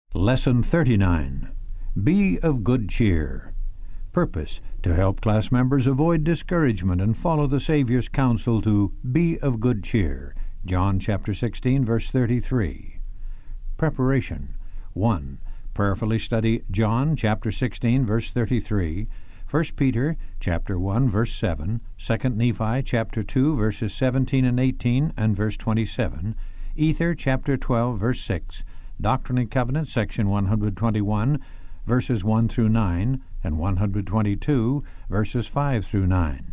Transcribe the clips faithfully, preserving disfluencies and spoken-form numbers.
Lesson thirty-nine. Be of good cheer. Purpose: to help class members avoid discouragement and follow the Savior's counsel to be of good cheer. John chapter sixteen, verse thirty-three. Preparation. one. Prayerfully study John chapter sixteen, verse thirty-three, First Peter chapter one, verse seven, Second Nephi chapter two, verses seventeen and eighteen and verse twenty-seven, Ether chapter twelve, verse six, Doctrine and Covenants, section one hundred twenty-one, verses one through nine, and one hundred twenty-two, verses five through nine.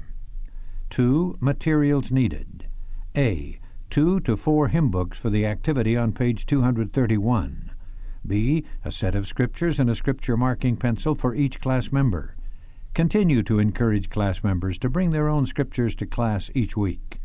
two. Materials needed. A. Two to four hymn books for the activity on page two hundred thirty-one. B. A set of scriptures and a scripture marking pencil for each class member. Continue to encourage class members to bring their own scriptures to class each week.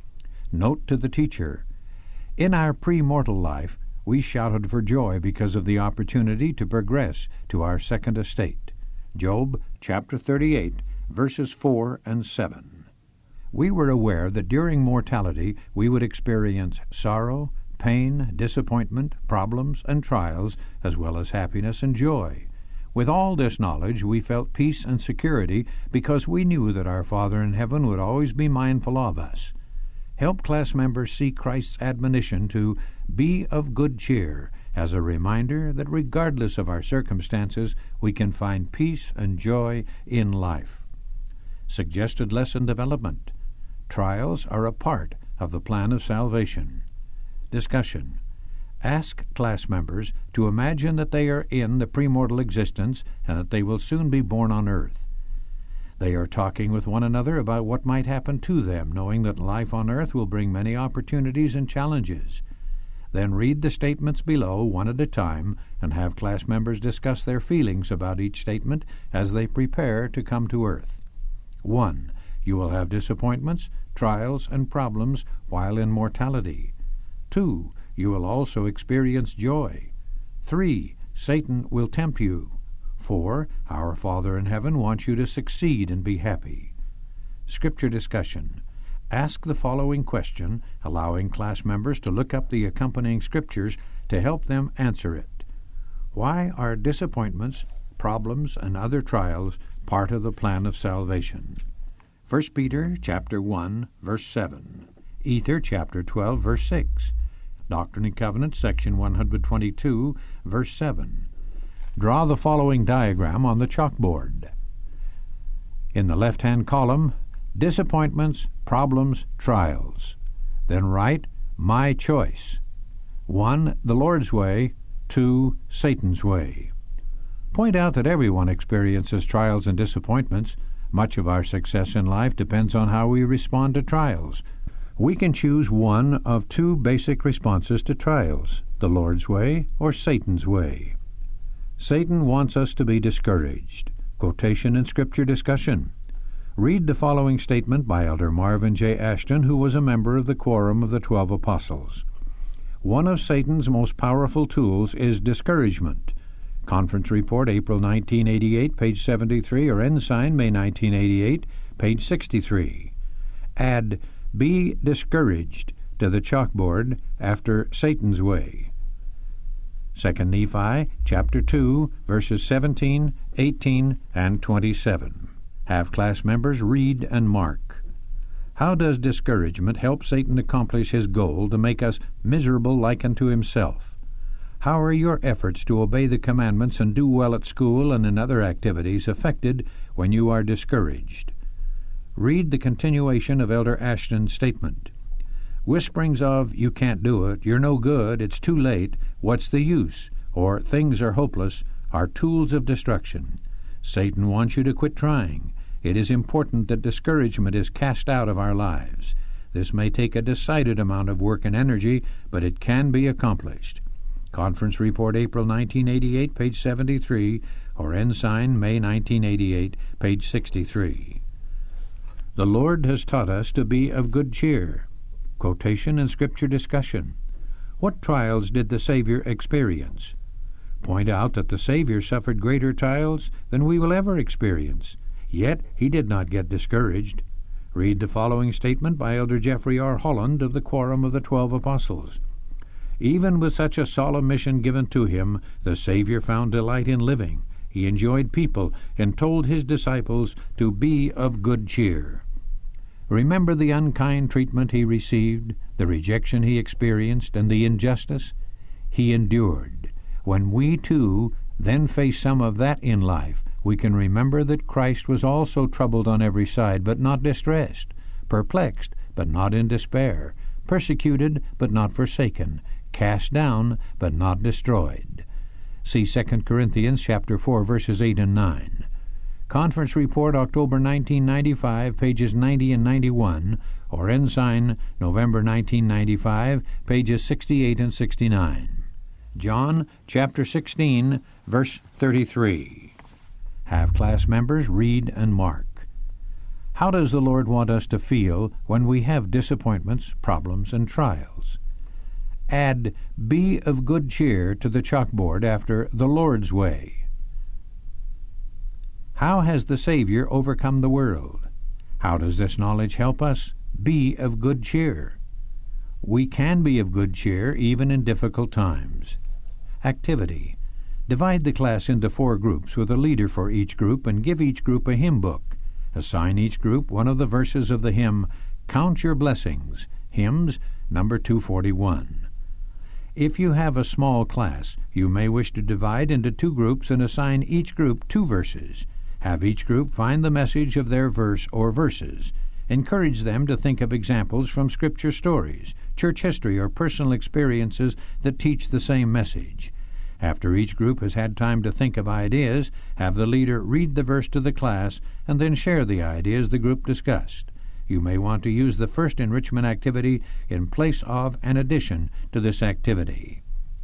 Note to the teacher: in our pre-mortal life, we shouted for joy because of the opportunity to progress to our second estate. Job chapter thirty-eight, verses four and seven. We were aware that during mortality we would experience sorrow, pain, disappointment, problems, and trials, as well as happiness and joy. With all this knowledge, we felt peace and security because we knew that our Father in heaven would always be mindful of us. Help class members see Christ's admonition to be of good cheer as a reminder that regardless of our circumstances, we can find peace and joy in life. Suggested lesson development. Trials are a part of the plan of salvation. Discussion. Ask class members to imagine that they are in the premortal existence and that they will soon be born on earth. They are talking with one another about what might happen to them, knowing that life on earth will bring many opportunities and challenges. Then read the statements below one at a time and have class members discuss their feelings about each statement as they prepare to come to earth. one. You will have disappointments, trials, and problems while in mortality. two. You will also experience joy. three. Satan will tempt you. four. Our Father in heaven wants you to succeed and be happy. Scripture discussion. Ask the following question, allowing class members to look up the accompanying scriptures to help them answer it. Why are disappointments, problems, and other trials part of the plan of salvation? First Peter chapter one, verse seven. Ether chapter twelve, verse six. Doctrine and Covenants, section one hundred twenty-two, verse seven. Draw the following diagram on the chalkboard. In the left-hand column, disappointments, problems, trials. Then write my choice. one. The Lord's way. two. Satan's way. Point out that everyone experiences trials and disappointments. Much of our success in life depends on how we respond to trials. We can choose one of two basic responses to trials: the Lord's way or Satan's way. Satan wants us to be discouraged. Quotation and scripture discussion. Read the following statement by Elder Marvin J. Ashton, who was a member of the Quorum of the Twelve Apostles. One of Satan's most powerful tools is discouragement. Conference Report, April nineteen eighty-eight, page seventy-three, or Ensign, May nineteen eighty-eight, page sixty-three. Add be discouraged to the chalkboard after Satan's way. Second Nephi, chapter two, verses seventeen, eighteen, and twenty-seven. Have class members read and mark. How does discouragement help Satan accomplish his goal to make us miserable like unto himself? How are your efforts to obey the commandments and do well at school and in other activities affected when you are discouraged? Read the continuation of Elder Ashton's statement. Whisperings of, you can't do it, you're no good, it's too late, what's the use, or things are hopeless, are tools of destruction. Satan wants you to quit trying. It is important that discouragement is cast out of our lives. This may take a decided amount of work and energy, but it can be accomplished. Conference Report, April nineteen eighty-eight, page seventy-three, or Ensign, May nineteen eighty-eight, page sixty-three. The Lord has taught us to be of good cheer. Quotation and scripture discussion. What trials did the Savior experience? Point out that the Savior suffered greater trials than we will ever experience, yet he did not get discouraged. Read the following statement by Elder Jeffrey R. Holland of the Quorum of the Twelve Apostles. Even with such a solemn mission given to him, the Savior found delight in living. He enjoyed people and told his disciples to be of good cheer. Remember the unkind treatment he received, the rejection he experienced, and the injustice he endured. When we, too, then face some of that in life, we can remember that Christ was also troubled on every side, but not distressed, perplexed, but not in despair, persecuted, but not forsaken, cast down, but not destroyed. See Second Corinthians chapter four, verses eight and nine. Conference Report, October nineteen ninety-five, pages ninety and ninety-one, or Ensign, November nineteen ninety-five, pages sixty-eight and sixty-nine. John chapter sixteen, verse thirty-three. Have class members read and mark. How does the Lord want us to feel when we have disappointments, problems, and trials? Add "be of good cheer" to the chalkboard after "the Lord's way." How has the Savior overcome the world? How does this knowledge help us be of good cheer? We can be of good cheer even in difficult times. Activity. Divide the class into four groups with a leader for each group and give each group a hymn book. Assign each group one of the verses of the hymn, "Count Your Blessings," hymns number two forty-one. If you have a small class, you may wish to divide into two groups and assign each group two verses. Have each group find the message of their verse or verses. Encourage them to think of examples from Scripture stories, church history, or personal experiences that teach the same message. After each group has had time to think of ideas, have the leader read the verse to the class and then share the ideas the group discussed. You may want to use the first enrichment activity in place of an addition to this activity.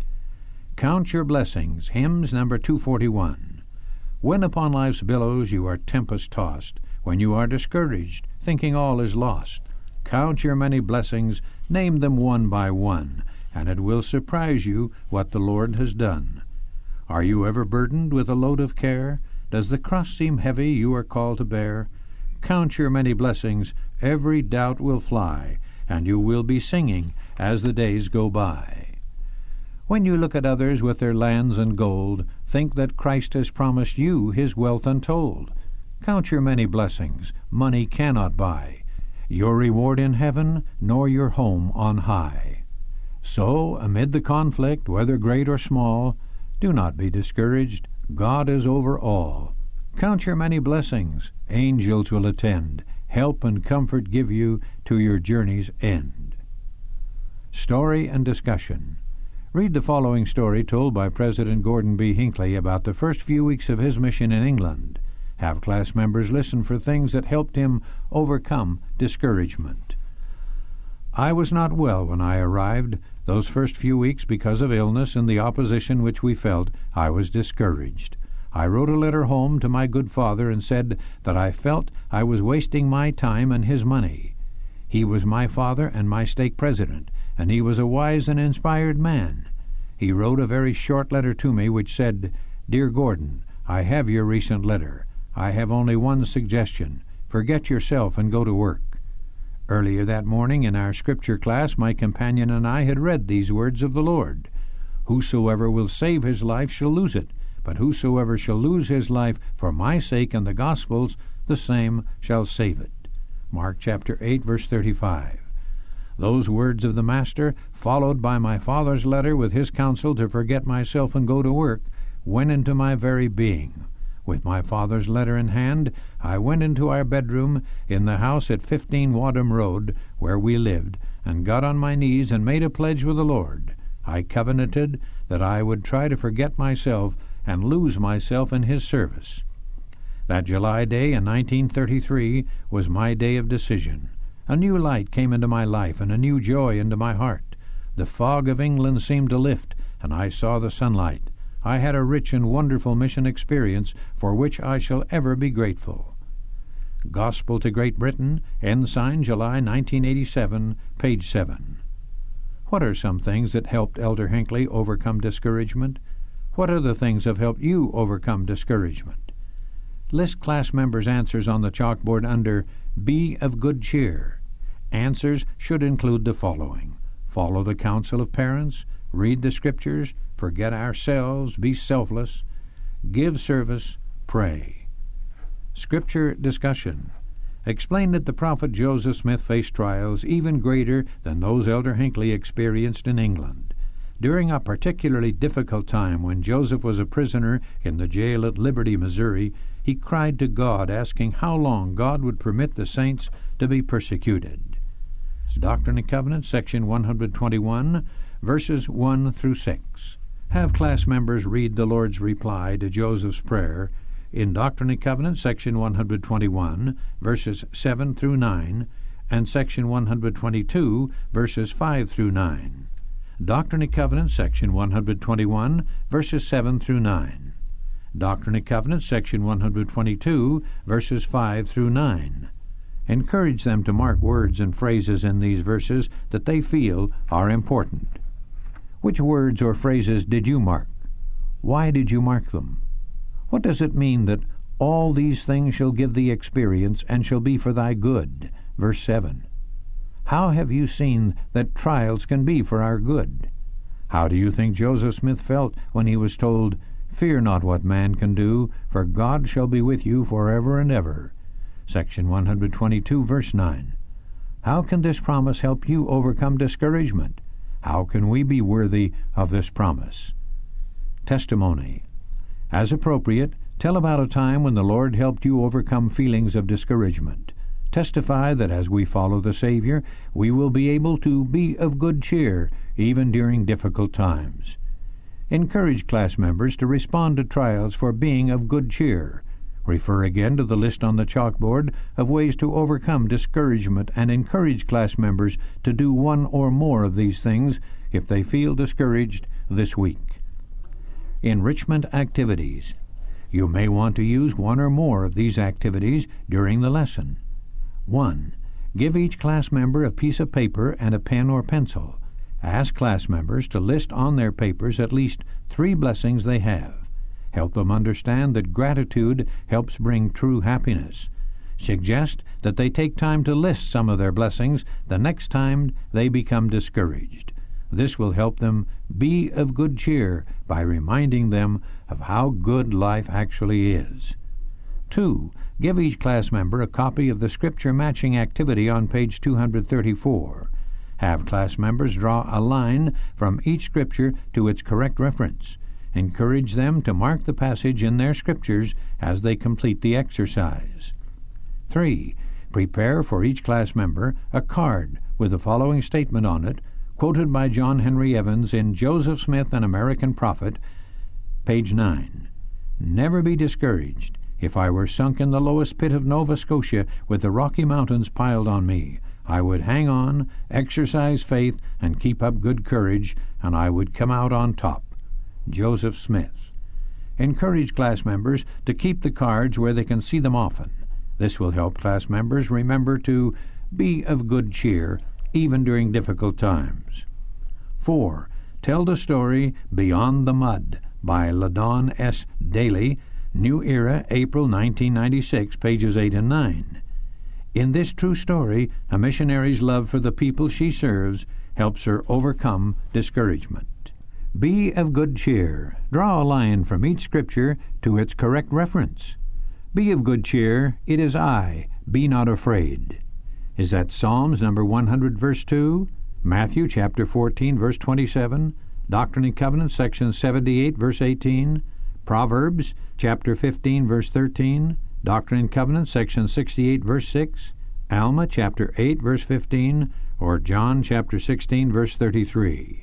Count Your Blessings, hymns number two forty-one. When upon life's billows you are tempest-tossed, when you are discouraged, thinking all is lost, count your many blessings, name them one by one, and it will surprise you what the Lord has done. Are you ever burdened with a load of care? Does the cross seem heavy you are called to bear? Count your many blessings, every doubt will fly, and you will be singing as the days go by. When you look at others with their lands and gold, think that Christ has promised you his wealth untold. Count your many blessings, money cannot buy, your reward in heaven, nor your home on high. So, amid the conflict, whether great or small, do not be discouraged, God is over all. Count your many blessings, angels will attend, help and comfort give you to your journey's end. Story and discussion. Read the following story told by President Gordon B. Hinckley about the first few weeks of his mission in England. Have class members listen for things that helped him overcome discouragement. I was not well when I arrived. Those first few weeks, because of illness and the opposition which we felt, I was discouraged. I wrote a letter home to my good father and said that I felt I was wasting my time and his money. He was my father and my stake president, and he was a wise and inspired man. He wrote a very short letter to me which said, "Dear Gordon, I have your recent letter. I have only one suggestion. Forget yourself and go to work." Earlier that morning in our scripture class, my companion and I had read these words of the Lord. "Whosoever will save his life shall lose it, but whosoever shall lose his life for my sake and the gospel's, the same shall save it." Mark chapter eight, verse thirty-five. Those words of the Master, followed by my father's letter with his counsel to forget myself and go to work, went into my very being. With my father's letter in hand, I went into our bedroom in the house at fifteen Wadham Road, where we lived, and got on my knees and made a pledge with the Lord. I covenanted that I would try to forget myself and lose myself in his service. That July day in nineteen thirty-three was my day of decision. A new light came into my life and a new joy into my heart. The fog of England seemed to lift, and I saw the sunlight. I had a rich and wonderful mission experience for which I shall ever be grateful. Gospel to Great Britain, Ensign, July nineteen eighty-seven, page seven. What are some things that helped Elder Hinckley overcome discouragement? What other things have helped you overcome discouragement? List class members' answers on the chalkboard under "Be of Good Cheer." Answers should include the following: follow the counsel of parents, read the Scriptures, forget ourselves, be selfless, give service, pray. Scripture discussion. Explain that the prophet Joseph Smith faced trials even greater than those Elder Hinckley experienced in England. During a particularly difficult time when Joseph was a prisoner in the jail at Liberty, Missouri, he cried to God, asking how long God would permit the saints to be persecuted. Doctrine and Covenants, section one hundred twenty-one, verses one through six. Have class members read the Lord's reply to Joseph's prayer in Doctrine and Covenants, section one hundred twenty-one, verses seven through nine, and section one hundred twenty-two, verses five through nine. Doctrine and Covenants, section one hundred twenty-one, verses seven through nine. Doctrine and Covenants, section one hundred twenty-two, verses five through nine. Encourage them to mark words and phrases in these verses that they feel are important. Which words or phrases did you mark? Why did you mark them? What does it mean that all these things shall give thee experience and shall be for thy good? Verse seven. How have you seen that trials can be for our good? How do you think Joseph Smith felt when he was told, Fear not what man can do, for God shall be with you forever and ever? Section one hundred twenty-two, verse nine. How can this promise help you overcome discouragement? How can we be worthy of this promise? Testimony. As appropriate, tell about a time when the Lord helped you overcome feelings of discouragement. Testify that as we follow the Savior, we will be able to be of good cheer, even during difficult times. Encourage class members to respond to trials for being of good cheer. Refer again to the list on the chalkboard of ways to overcome discouragement and encourage class members to do one or more of these things if they feel discouraged this week. Enrichment activities. You may want to use one or more of these activities during the lesson. one. Give each class member a piece of paper and a pen or pencil. Ask class members to list on their papers at least three blessings they have. Help them understand that gratitude helps bring true happiness. Suggest that they take time to list some of their blessings the next time they become discouraged. This will help them be of good cheer by reminding them of how good life actually is. two. Give each class member a copy of the Scripture matching activity on page two hundred thirty-four. Have class members draw a line from each Scripture to its correct reference. Encourage them to mark the passage in their Scriptures as they complete the exercise. three. Prepare for each class member a card with the following statement on it, quoted by John Henry Evans in Joseph Smith, an American Prophet, page nine. Never be discouraged. If I were sunk in the lowest pit of Nova Scotia with the Rocky Mountains piled on me, I would hang on, exercise faith, and keep up good courage, and I would come out on top. Joseph Smith. Encourage class members to keep the cards where they can see them often. This will help class members remember to be of good cheer, even during difficult times. four. Tell the story Beyond the Mud by LaDon S. Daly, New Era, April nineteen ninety-six, pages eight and nine. In this true story, a missionary's love for the people she serves helps her overcome discouragement. Be of good cheer. Draw a line from each Scripture to its correct reference. Be of good cheer. It is I. Be not afraid. Is that Psalms number one hundred, verse two? Matthew chapter fourteen, verse twenty-seven? Doctrine and Covenants, section seventy-eight, verse eighteen? Proverbs chapter fifteen, verse thirteen? Doctrine and Covenants, section sixty-eight, verse six? Alma chapter eight, verse fifteen? Or John chapter sixteen, verse thirty-three?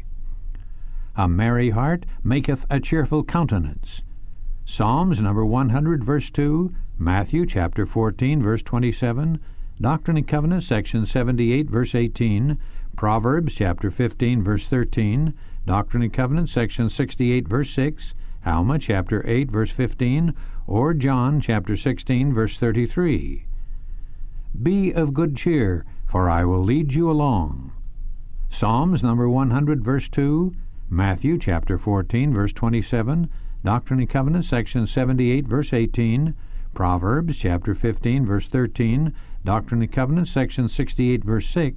A merry heart maketh a cheerful countenance. Psalms number one hundred, verse two? Matthew chapter fourteen, verse twenty-seven? Doctrine and Covenants, section seventy-eight, verse eighteen? Proverbs chapter fifteen, verse thirteen? Doctrine and Covenants, section sixty-eight, verse six? Alma chapter eight, verse fifteen? Or John chapter sixteen, verse thirty-three? Be of good cheer, for I will lead you along. Psalms number one hundred, verse two? Matthew chapter fourteen, verse twenty-seven? Doctrine and Covenants, section seventy-eight, verse eighteen? Proverbs chapter fifteen, verse thirteen? Doctrine and Covenants, section sixty-eight, verse six?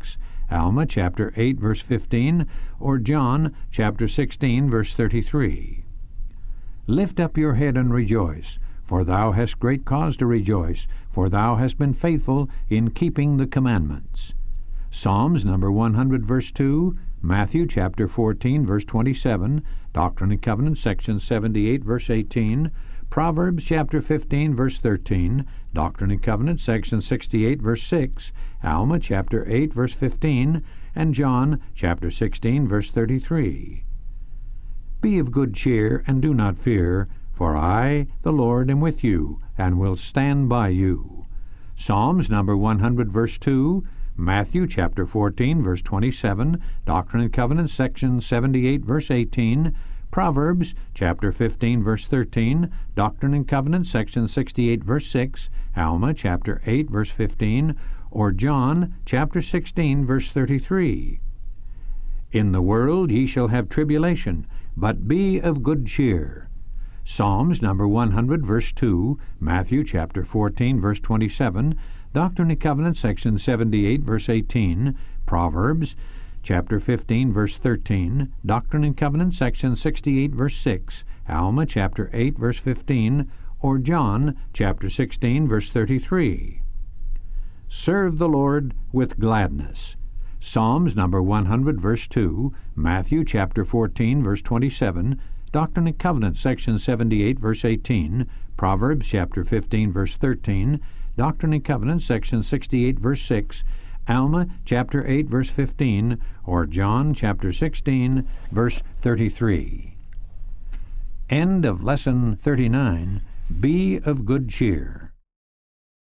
Alma chapter eight, verse fifteen, or John chapter sixteen, verse thirty-three. Lift up your head and rejoice, for thou hast great cause to rejoice, for thou hast been faithful in keeping the commandments. Psalms number one hundred, verse two, Matthew chapter fourteen, verse twenty-seven, Doctrine and Covenants, section seventy-eight, verse eighteen, Proverbs chapter fifteen, verse thirteen, Doctrine and Covenants, section sixty-eight, verse six, Alma chapter eight, verse fifteen, and John chapter sixteen, verse thirty-three. Be of good cheer, and do not fear, for I, the Lord, am with you, and will stand by you. Psalms number one hundred, verse two, Matthew chapter fourteen, verse twenty-seven, Doctrine and Covenants, section seventy-eight, verse eighteen, Proverbs chapter fifteen, verse thirteen, Doctrine and Covenants, section sixty-eight, verse six, Alma chapter eight, verse fifteen, or John chapter sixteen, verse thirty-three. In the world ye shall have tribulation, but be of good cheer. Psalms number one hundred, verse two, Matthew chapter fourteen, verse twenty-seven, Doctrine and Covenants, section seventy-eight, verse eighteen, Proverbs chapter fifteen, verse thirteen, Doctrine and Covenants, section sixty-eight, verse six, Alma chapter eight, verse fifteen, or John chapter sixteen, verse thirty-three. Serve the Lord with gladness. Psalms number one hundred, verse two, Matthew chapter fourteen, verse twenty-seven, Doctrine and Covenants, section seventy-eight, verse eighteen, Proverbs chapter fifteen, verse thirteen, Doctrine and Covenants, section sixty-eight, verse six, Alma chapter eight, verse fifteen, or John chapter sixteen, verse thirty-three. End of Lesson thirty-nine. Be of good cheer.